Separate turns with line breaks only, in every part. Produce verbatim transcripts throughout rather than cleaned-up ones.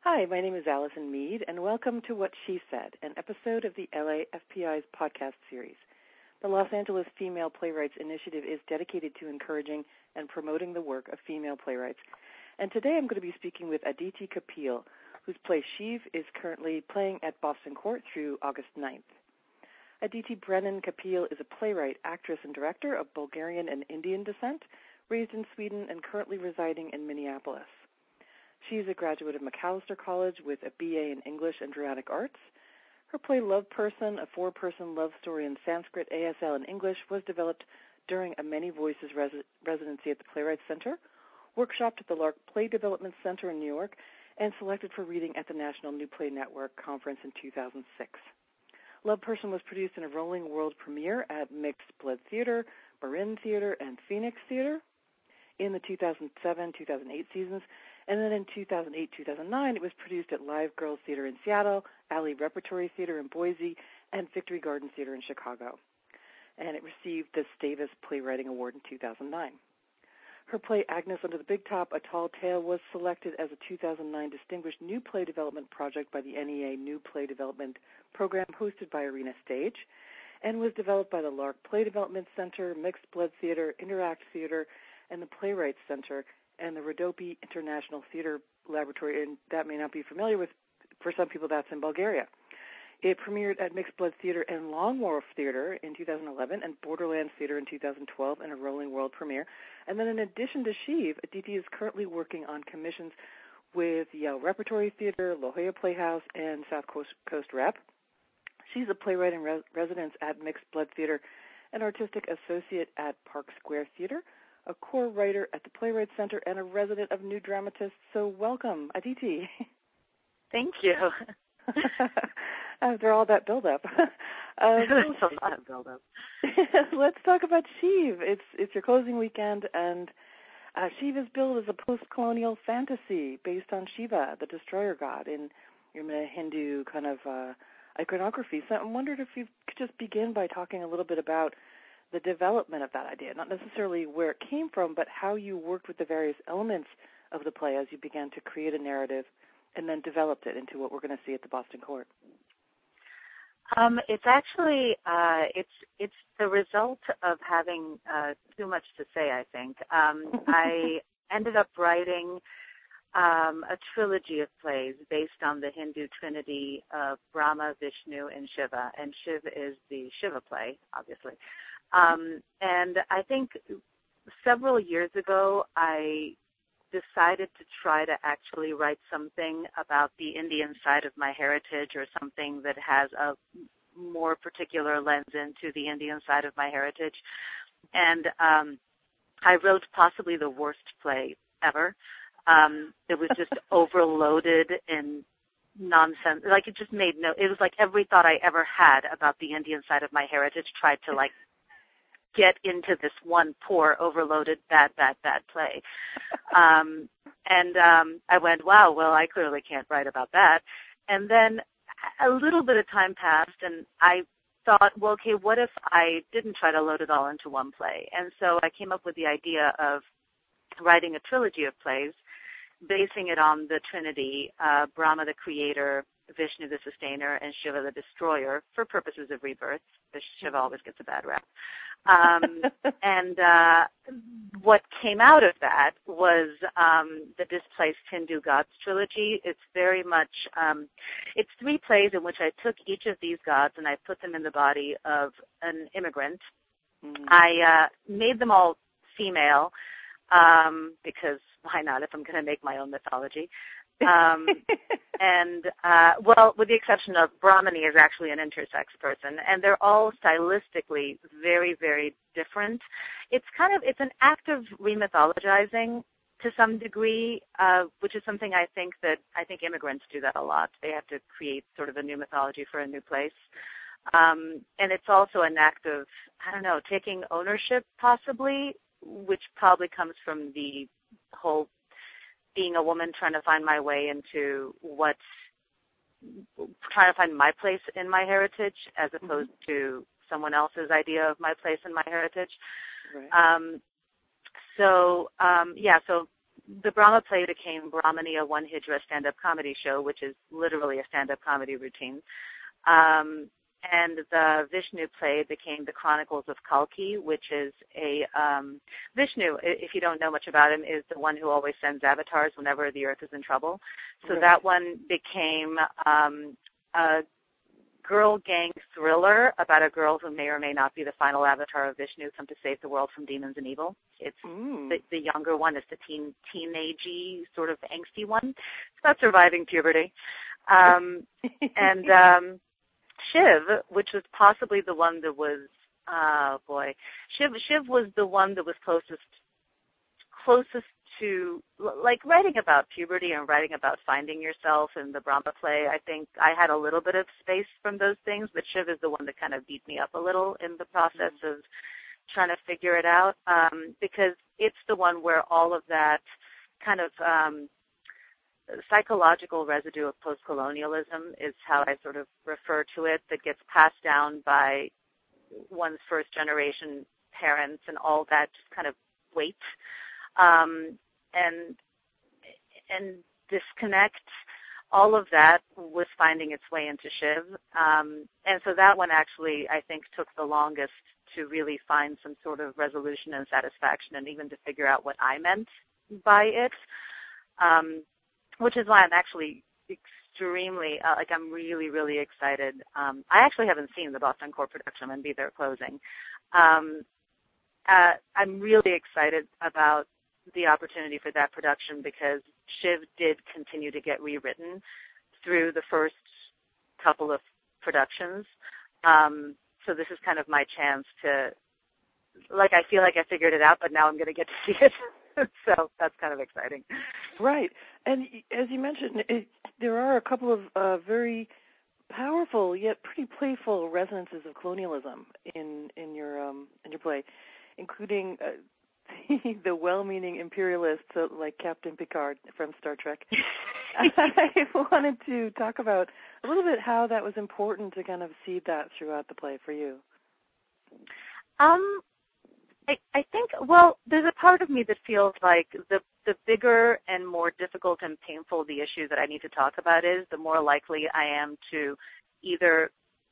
Hi, my name is Allison Mead, and welcome to What She Said, an episode of the L A F P I's podcast series. The Los Angeles Female Playwrights Initiative is dedicated to encouraging and promoting the work of female playwrights. And today I'm going to be speaking with Aditi Kapil, whose play Shiv is currently playing at Boston Court through August ninth. Aditi Brennan Kapil is a playwright, actress, and director of Bulgarian and Indian descent, raised in Sweden and currently residing in Minneapolis. She is a graduate of Macalester College with a B A in English and Dramatic Arts. Her play Love Person, a four-person love story in Sanskrit, A S L, and English, was developed during a Many Voices res- residency at the Playwrights Center, workshopped at the Lark Play Development Center in New York, and selected for reading at the National New Play Network Conference in two thousand six. Love Person was produced in a rolling world premiere at Mixed Blood Theater, Marin Theater, and Phoenix Theater in the two thousand seven two thousand eight seasons. And then in two thousand eight two thousand nine, it was produced at Live Girls Theater in Seattle, Alley Repertory Theater in Boise, and Victory Garden Theater in Chicago. And it received the Stavis Playwriting Award in two thousand nine. Her play Agnes Under the Big Top, A Tall Tale, was selected as a two thousand nine Distinguished New Play Development Project by the N E A New Play Development Program hosted by Arena Stage, and was developed by the Lark Play Development Center, Mixed Blood Theater, Interact Theater, and the Playwrights Center, and the Rodopi International Theater Laboratory, and that may not be familiar with, for some people that's in Bulgaria. It premiered at Mixed Blood Theater and Long Wharf Theater in two thousand eleven and Borderlands Theater in two thousand twelve in a rolling world premiere. And then in addition to Shiv, Aditi is currently working on commissions with Yale Repertory Theater, La Jolla Playhouse, and South Coast, Coast Rep. She's a playwright in res- residence at Mixed Blood Theater, an artistic associate at Park Square Theater, a core writer at the Playwrights Center, and a resident of New Dramatists. So welcome, Aditi.
Thank you.
After all that build-up. Uh,
There's a lot of build-up.
Let's talk about Shiv. It's it's your closing weekend, and uh, Shiv is billed as a post-colonial fantasy based on Shiva, the destroyer god, in, in a Hindu kind of uh, iconography. So I wondered if you could just begin by talking a little bit about the development of that idea, not necessarily where it came from, but how you worked with the various elements of the play as you began to create a narrative and then developed it into what we're going to see at the Boston Court.
Um, it's actually uh, it's it's the result of having uh, too much to say, I think. Um, I ended up writing um, a trilogy of plays based on the Hindu trinity of Brahma, Vishnu, and Shiva, and Shiv is the Shiva play, obviously. Um, and I think several years ago, I decided to try to actually write something about the Indian side of my heritage, or something that has a more particular lens into the Indian side of my heritage. And um, I wrote possibly the worst play ever. Um, it was just overloaded in nonsense. Like, it just made no, it was like every thought I ever had about the Indian side of my heritage tried to, like, get into this one poor, overloaded, bad, bad, bad play. Um, and um, I went, wow, well, I clearly can't write about that. And then a little bit of time passed, and I thought, well, okay, what if I didn't try to load it all into one play? And so I came up with the idea of writing a trilogy of plays, basing it on the Trinity, uh, Brahma the creator, Vishnu the sustainer, and Shiva the destroyer, for purposes of rebirth. Shiva always gets a bad rap. Um, and uh, what came out of that was um, the Displaced Hindu Gods trilogy. It's very much, um, it's three plays in which I took each of these gods and I put them in the body of an immigrant. Mm-hmm. I uh, made them all female, um, because why not if I'm going to make my own mythology? um, and, uh, well, with the exception of Brahmani is actually an intersex person, and they're all stylistically very, very different. It's kind of, it's an act of remythologizing to some degree, uh, which is something I think that, I think immigrants do that a lot. They have to create sort of a new mythology for a new place. Um, and it's also an act of, I don't know, taking ownership possibly, which probably comes from the whole being a woman trying to find my way into what, trying to find my place in my heritage as opposed mm-hmm. to someone else's idea of my place in my heritage. Right. Um, so, um, yeah, so the Brahma play became Brahmani, a one hijra stand-up comedy show, which is literally a stand-up comedy routine. Um, and the Vishnu play became the Chronicles of Kalki, which is a, um, Vishnu, if you don't know much about him, is the one who always sends avatars whenever the earth is in trouble. So right. that one became um, a girl gang thriller about a girl who may or may not be the final avatar of Vishnu, come to save the world from demons and evil. It's mm. the, the younger one is the teen teenagey sort of angsty one. It's about surviving puberty. Um, and um, Shiv, which was possibly the one that was, oh boy, Shiv Shiv was the one that was closest closest to, like, writing about puberty and writing about finding yourself in the Brahma play. I think I had a little bit of space from those things, but Shiv is the one that kind of beat me up a little in the process mm-hmm. of trying to figure it out, um, because it's the one where all of that kind of um, psychological residue of post-colonialism is how I sort of refer to it, that gets passed down by one's first-generation parents and all that just kind of weight. Um, and and disconnect, all of that was finding its way into Shiv. Um, and so that one actually, I think, took the longest to really find some sort of resolution and satisfaction and even to figure out what I meant by it, um, which is why I'm actually extremely, uh, like I'm really, really excited. Um, I actually haven't seen the Boston Core production. I'm going to be there closing. Um, uh, I'm really excited about the opportunity for that production because Shiv did continue to get rewritten through the first couple of productions. Um, so this is kind of my chance to, like, I feel like I figured it out, but now I'm going to get to see it. So that's kind of exciting.
Right. And as you mentioned, it, there are a couple of uh, very powerful yet pretty playful resonances of colonialism in, in your um, in your play, including uh, the well-meaning imperialists uh, like Captain Picard from Star Trek. I wanted to talk about a little bit how that was important to kind of seed that throughout the play for you.
Um, I, I think, well, there's a part of me that feels like the, the bigger and more difficult and painful the issue that I need to talk about is, the more likely I am to either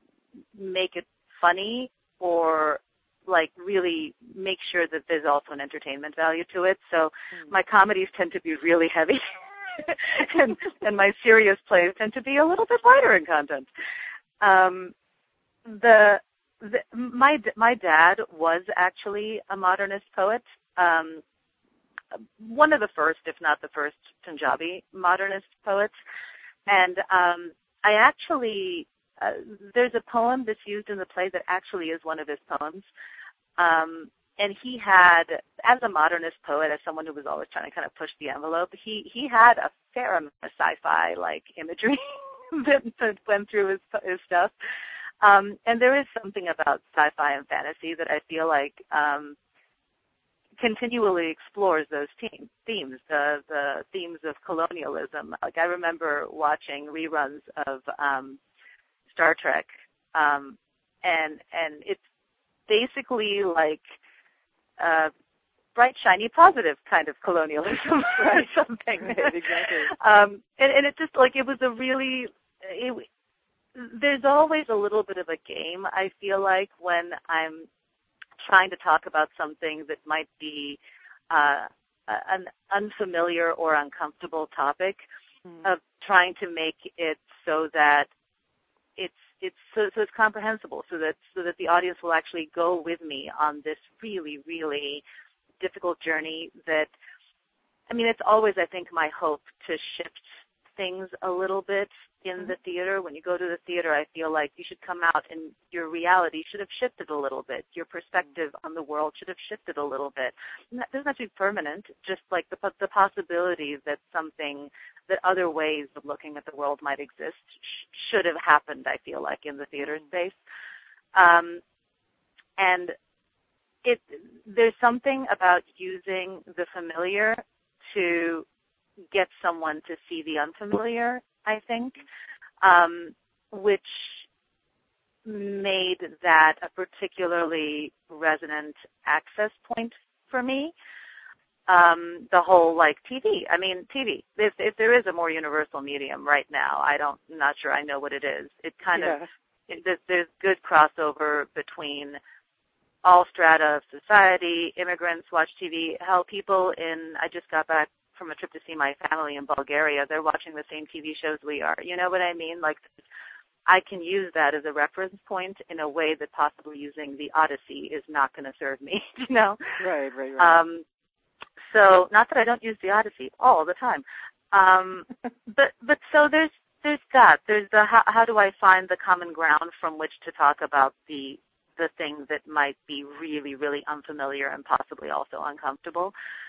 make it funny or like really make sure that there's also an entertainment value to it. So mm. my comedies tend to be really heavy and, and my serious plays tend to be a little bit lighter in content. Um, the, the my my dad was actually a modernist poet, um, one of the first, if not the first, Punjabi modernist poets. And um, I actually, uh, there's a poem that's used in the play that actually is one of his poems. Um, and he had, as a modernist poet, as someone who was always trying to kind of push the envelope, he, he had a fair amount of sci-fi like imagery that, that went through his, his stuff. Um, and there is something about sci-fi and fantasy that I feel like um, continually explores those te- themes, the, the themes of colonialism. Like I remember watching reruns of um, Star Trek, um, and and it's basically like uh, bright, shiny, positive kind of colonialism or something.
Right, exactly.
Um, and, and it just like it was a really. It, there's always a little bit of a game, I feel like, when I'm trying to talk about something that might be uh, an unfamiliar or uncomfortable topic, mm. of trying to make it so that it's it's so, so it's comprehensible, so that so that the audience will actually go with me on this really, really difficult journey. That, I mean, it's always, I think, my hope to shift things a little bit in mm-hmm. the theater. When you go to the theater, I feel like you should come out and your reality should have shifted a little bit. Your perspective mm-hmm. on the world should have shifted a little bit. And that doesn't have to be permanent, just like the, the possibility that something, that other ways of looking at the world might exist sh- should have happened, I feel like, in the theater mm-hmm. space. Um, and it, there's something about using the familiar to get someone to see the unfamiliar, I think, um, which made that a particularly resonant access point for me. um, the whole like T V. I mean, T V. If, if there is a more universal medium right now, I don't, I'm not sure I know what it is. It kind
yeah.
of it, there's good crossover between all strata of society. Immigrants watch T V. Hell, people in I just got back from a trip to see my family in Bulgaria. They're watching the same T V shows we are. You know what I mean? Like, I can use that as a reference point in a way that possibly using the Odyssey is not going to serve me. You know?
Right, right, right.
Um, so, not that I don't use the Odyssey all the time, um, but but so there's there's that. There's the how, how do I find the common ground from which to talk about the the things that might be really, really unfamiliar and possibly also uncomfortable.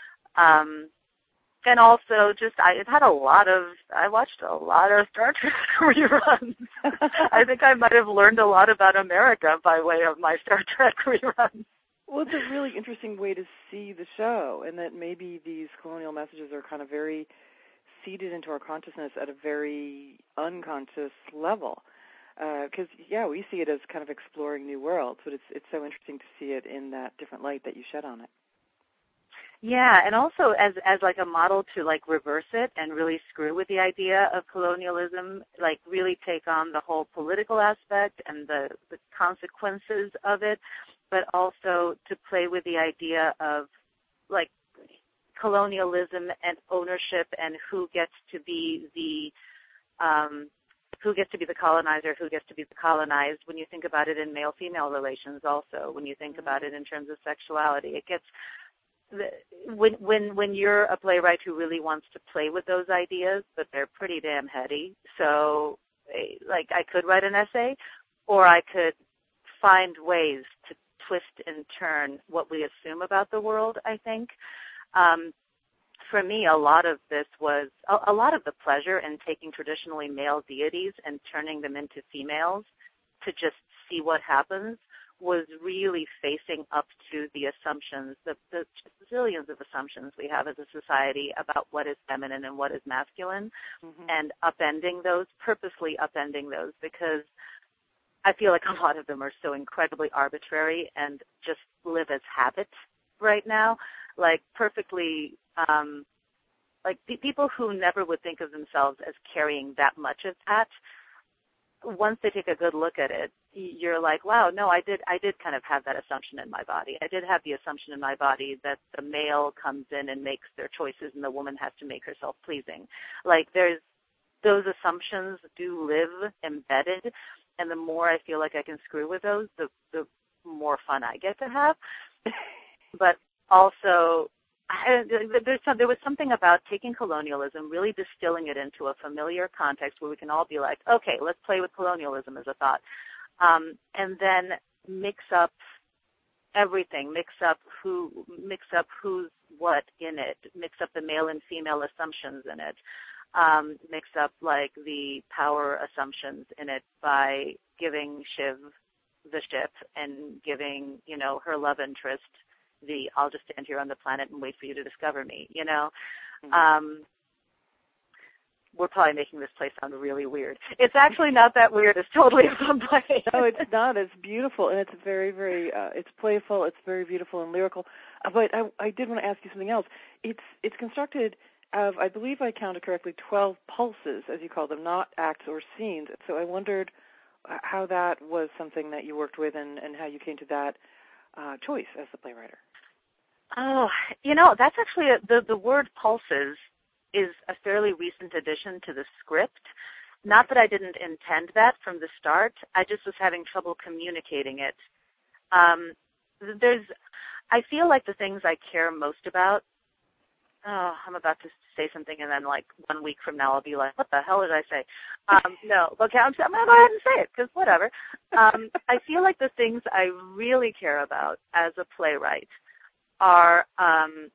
Um, and also just, I had a lot of, I watched a lot of Star Trek reruns. I think I might have learned a lot about America by way of my Star Trek reruns.
Well, it's a really interesting way to see the show, and that maybe these colonial messages are kind of very seeded into our consciousness at a very unconscious level. Because, uh, yeah, we see it as kind of exploring new worlds, but it's it's so interesting to see it in that different light that you shed on it.
Yeah, and also as as like a model to like reverse it and really screw with the idea of colonialism, like really take on the whole political aspect and the, the consequences of it, but also to play with the idea of like colonialism and ownership and who gets to be the um, who gets to be the colonizer, who gets to be the colonized. When you think about it in male-female relations, also when you think about it in terms of sexuality, it gets when when when you're a playwright who really wants to play with those ideas, but they're pretty damn heady. So, like, I could write an essay, or I could find ways to twist and turn what we assume about the world, I think. Um, for me, a lot of this was, a, a lot of the pleasure in taking traditionally male deities and turning them into females to just see what happens was really facing up to the assumptions, the, the zillions of assumptions we have as a society about what is feminine and what is masculine, mm-hmm. and upending those, purposely upending those, because I feel like a lot of them are so incredibly arbitrary and just live as habit right now, like perfectly, um, like p- people who never would think of themselves as carrying that much of that, once they take a good look at it, you're like, wow, no, I did I did kind of have that assumption in my body. I did have the assumption in my body that the male comes in and makes their choices and the woman has to make herself pleasing. Like, there's, those assumptions do live embedded, and the more I feel like I can screw with those, the, the more fun I get to have. But also, I, there's some, there was something about taking colonialism, really distilling it into a familiar context where we can all be like, okay, let's play with colonialism as a thought. Um, and then mix up everything, mix up who, mix up who's what in it, mix up the male and female assumptions in it, um, mix up like the power assumptions in it by giving Shiv the ship and giving, you know, her love interest the I'll just stand here on the planet and wait for you to discover me, you know. Mm-hmm. Um, we're probably making this place sound really weird. It's actually not that weird. It's totally a fun play.
No, it's not. It's beautiful, and it's very, very, uh, it's playful. It's very beautiful and lyrical. Uh, but I, I did want to ask you something else. It's it's constructed of, I believe I counted correctly, twelve pulses, as you call them, not acts or scenes. So I wondered how that was something that you worked with and, and how you came to that uh, choice as the playwright.
Oh, you know, that's actually a, the the word pulses is a fairly recent addition to the script. Not that I didn't intend that from the start. I just was having trouble communicating it. Um, there's, I feel like the things I care most about. Oh, I'm about to say something, and then like one week from now, I'll be like, "What the hell did I say?" Um, no, okay, I'm, I'm gonna go ahead and say it because whatever. Um, I feel like the things I really care about as a playwright are um,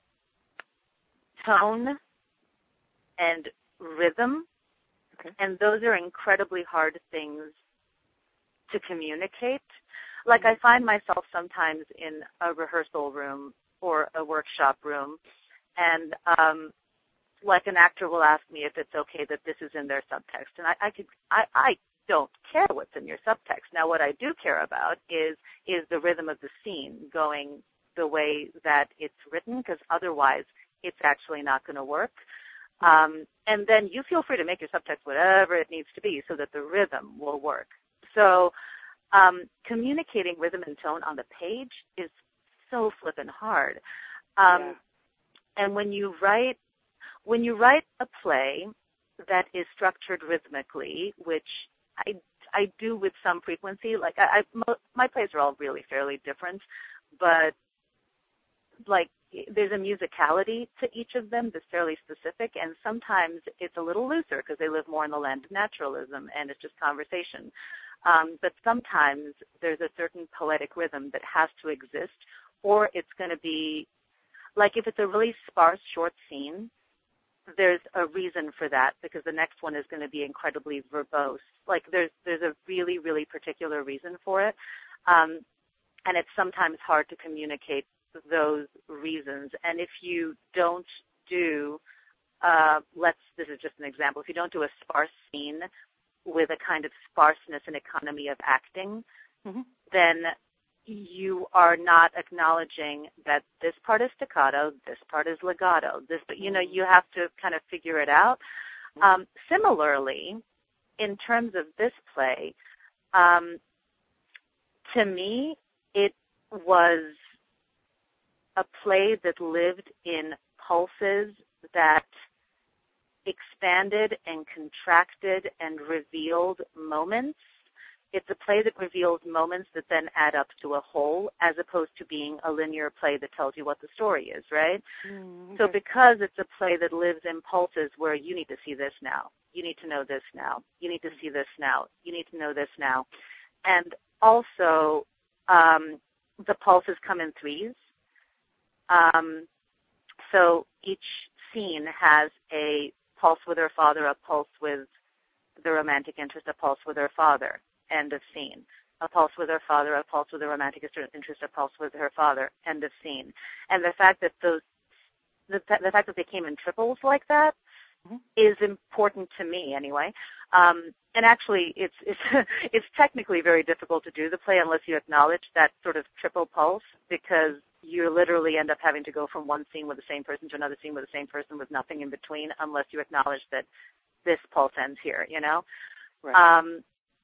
tone and rhythm, okay. And those are incredibly hard things to communicate. Like, I find myself sometimes in a rehearsal room or a workshop room, and um, like an actor will ask me if it's okay that this is in their subtext, and I, I could, I, I don't care what's in your subtext. Now, what I do care about is is the rhythm of the scene going the way that it's written, because otherwise it's actually not going to work. Um, and then you feel free to make your subtext whatever it needs to be so that the rhythm will work. So um, communicating rhythm and tone on the page is so flippin' hard. Um,
yeah.
And when you write, when you write a play that is structured rhythmically, which I, I do with some frequency, like I, I, my plays are all really fairly different, but like there's a musicality to each of them that's fairly specific, and sometimes it's a little looser because they live more in the land of naturalism and it's just conversation. Um, but sometimes there's a certain poetic rhythm that has to exist, or it's going to be, like if it's a really sparse short scene, there's a reason for that because the next one is going to be incredibly verbose. Like there's there's a really, really particular reason for it. Um, and it's sometimes hard to communicate those reasons. And if you don't do, uh, let's, this is just an example, if you don't do a sparse scene with a kind of sparseness and economy of acting, mm-hmm. then you are not acknowledging that this part is staccato, this part is legato. This, but you know, you have to kind of figure it out. Um, similarly, in terms of this play, um, to me, it was a play that lived in pulses that expanded and contracted and revealed moments. It's a play that reveals moments that then add up to a whole, as opposed to being a linear play that tells you what the story is, right? Mm, okay. So because it's a play that lives in pulses where you need to see this now, you need to know this now, you need to see this now, you need to know this now. And also, um, the pulses come in threes. Um, so each scene has a pulse with her father, a pulse with the romantic interest, a pulse with her father. End of scene. A pulse with her father, a pulse with a romantic interest, a pulse with her father. End of scene. And the fact that those, the, the fact that they came in triples like that mm-hmm. is important to me anyway. Um, and actually, it's it's it's technically very difficult to do the play unless you acknowledge that sort of triple pulse, because you literally end up having to go from one scene with the same person to another scene with the same person with nothing in between, unless you acknowledge that this pulse ends here. You know.
Right.
Um,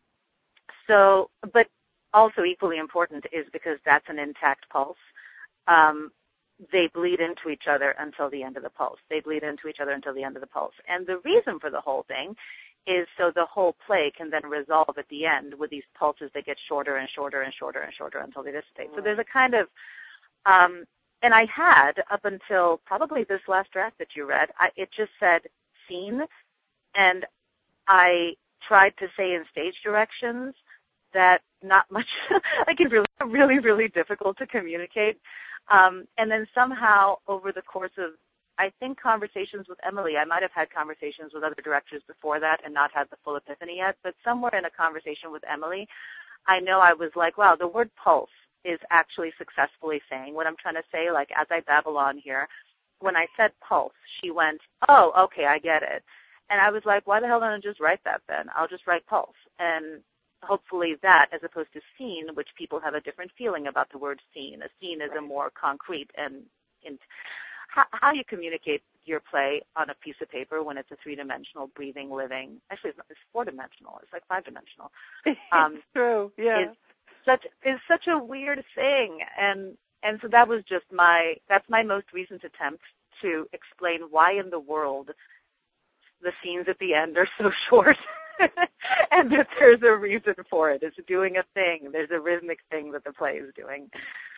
So, but also equally important is because that's an intact pulse. Um, they bleed into each other until the end of the pulse. They bleed into each other until the end of the pulse. And the reason for the whole thing is so the whole play can then resolve at the end with these pulses that get shorter and shorter and shorter and shorter until they dissipate. So there's a kind of, um, and I had up until probably this last draft that you read, I, it just said scene, and I tried to say in stage directions that not much, like it's really, really, really difficult to communicate. Um, and then somehow over the course of, I think, conversations with Emily, I might have had conversations with other directors before that and not had the full epiphany yet, but somewhere in a conversation with Emily, I know I was like, wow, the word pulse is actually successfully saying what I'm trying to say. Like, as I babble on here, when I said pulse, she went, oh, okay, I get it. And I was like, why the hell don't I just write that then? I'll just write pulse. And hopefully that, as opposed to scene, which people have a different feeling about the word scene. A scene is right. a more concrete and, and how, how you communicate your play on a piece of paper when it's a three-dimensional, breathing, living. Actually, it's, not, it's four-dimensional. It's like five-dimensional.
Um, it's true, yeah.
It's such, it's such a weird thing. And, and so that was just my, that's my most recent attempt to explain why in the world the scenes at the end are so short. And that there's a reason for it. It's doing a thing. There's a rhythmic thing that the play is doing.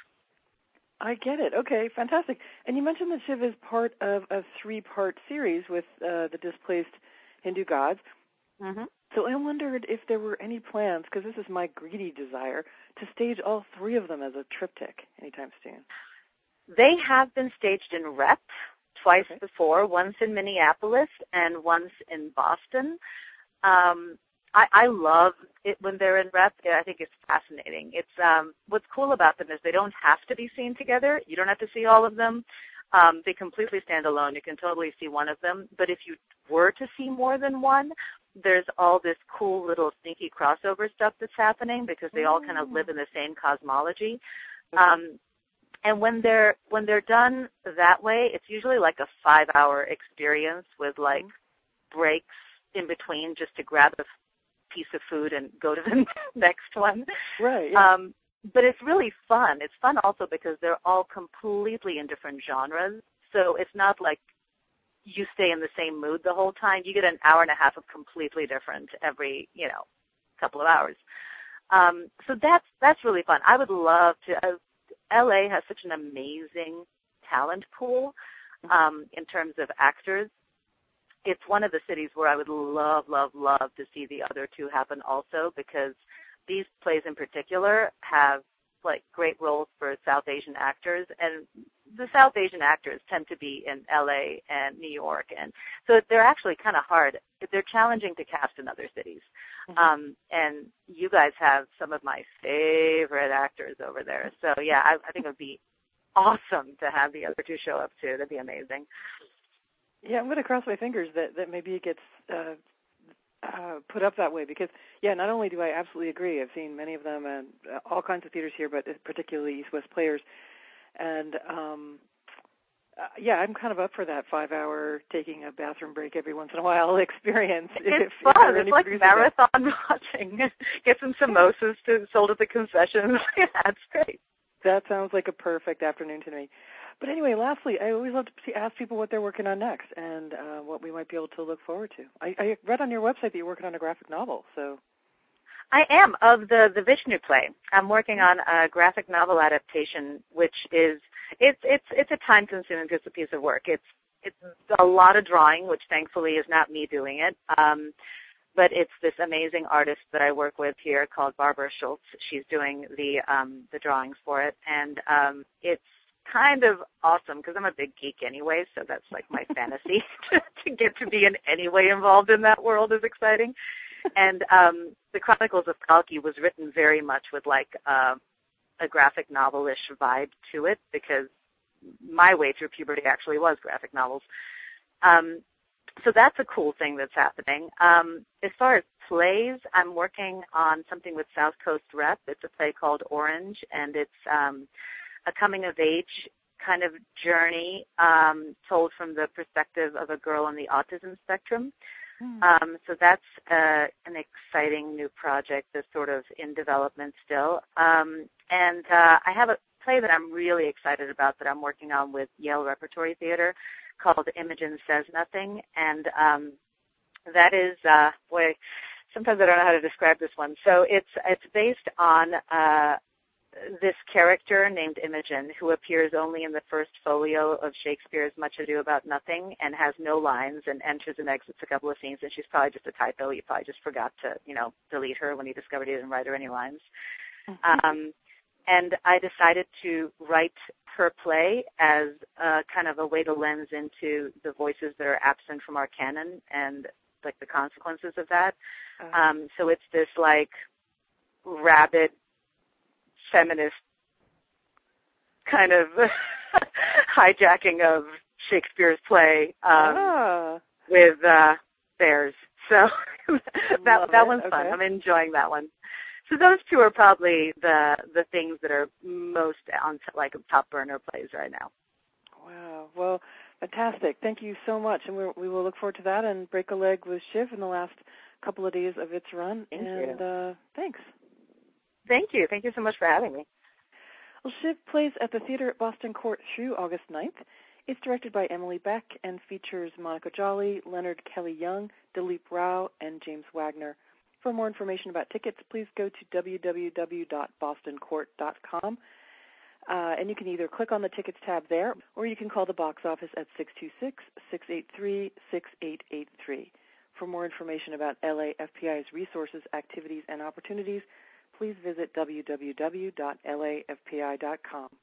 I get it. Okay, fantastic. And you mentioned that Shiv is part of a three-part series with uh, the displaced Hindu gods.
Mm-hmm.
So I wondered if there were any plans, because this is my greedy desire, to stage all three of them as a triptych anytime soon.
They have been staged in Rep twice
okay.
before, once in Minneapolis and once in Boston. Um, I, I love it when they're in Rep. I think it's fascinating. It's um, what's cool about them is they don't have to be seen together. You don't have to see all of them. Um, they completely stand alone. You can totally see one of them. But if you were to see more than one, there's all this cool little sneaky crossover stuff that's happening because they all kind of live in the same cosmology. Um, and when they're when they're done that way, it's usually like a five-hour experience with like mm-hmm. breaks in between just to grab a piece of food and go to the next one.
Right. Yeah.
Um, but it's really fun. It's fun also because they're all completely in different genres. So it's not like you stay in the same mood the whole time. You get an hour and a half of completely different every, you know, couple of hours. Um, so that's that's really fun. I would love to. Uh, L A has such an amazing talent pool um, in terms of actors. It's one of the cities where I would love, love, love to see the other two happen also, because these plays in particular have like great roles for South Asian actors, and the South Asian actors tend to be in L A and New York, and so they're actually kind of hard. They're challenging to cast in other cities. Mm-hmm. Um, and you guys have some of my favorite actors over there. So, yeah, I, I think it would be awesome to have the other two show up, too. That'd be amazing.
Yeah, I'm going to cross my fingers that, that maybe it gets uh, uh, put up that way because, yeah, not only do I absolutely agree, I've seen many of them and uh, all kinds of theaters here, but particularly East West Players. And, um, uh, yeah, I'm kind of up for that five-hour taking a bathroom break every once in a while experience.
It's
if,
fun.
If
it's like marathon that. watching. Get some samosas to, sold at the concessions. Yeah, it's great.
That sounds like a perfect afternoon to me. But anyway, lastly, I always love to see, ask people what they're working on next and uh, what we might be able to look forward to. I, I read on your website that you're working on a graphic novel, so.
I am, of the, the Vishnu play. I'm working on a graphic novel adaptation, which is, it's it's it's a time-consuming piece of work. It's it's a lot of drawing, which thankfully is not me doing it, um, but it's this amazing artist that I work with here called Barbara Schultz. She's doing the um, the drawings for it, and um, it's kind of awesome because I'm a big geek anyway, so that's like my fantasy to, to get to be in any way involved in that world is exciting. And um, the Chronicles of Kalki was written very much with like uh, a graphic novel-ish vibe to it because my way through puberty actually was graphic novels. Um, so that's a cool thing that's happening. Um, as far as plays, I'm working on something with South Coast Rep. It's a play called Orange, and it's um, a coming-of-age kind of journey um, told from the perspective of a girl on the autism spectrum. Um, so that's uh, an exciting new project that's sort of in development still. Um, and uh, I have a play that I'm really excited about that I'm working on with Yale Repertory Theater called Imogen Says Nothing. And um, that is, uh, boy, sometimes I don't know how to describe this one. So it's it's based on uh, this character named Imogen who appears only in the first folio of Shakespeare's Much Ado About Nothing and has no lines and enters and exits a couple of scenes, and she's probably just a typo. You probably just forgot to, you know, delete her when you discovered you didn't write her any lines. Mm-hmm. Um, and I decided to write her play as uh, kind of a way to lens into the voices that are absent from our canon and, like, the consequences of that. Uh-huh. Um, so it's this, like, rabid feminist kind of hijacking of Shakespeare's play um, ah. with uh, bears. So that that one's okay. fun. I'm enjoying that one. So those two are probably the the things that are most on like top burner plays right now.
Wow. Well, fantastic. Thank you so much, and we we will look forward to that and Break a Leg with Shiv in the last couple of days of its run.
Thank
and
you.
Uh, thanks.
Thank you. Thank you so much for having me.
Well, Shiv plays at the theater at Boston Court through August ninth. It's directed by Emily Beck and features Monica Jolly, Leonard Kelly Young, Dilip Rao, and James Wagner. For more information about tickets, please go to w w w dot boston court dot com. Uh, and you can either click on the tickets tab there, or you can call the box office at six two six, six eight three, six eight eight three. For more information about L A F P I's resources, activities, and opportunities, please visit w w w dot l a f p i dot com.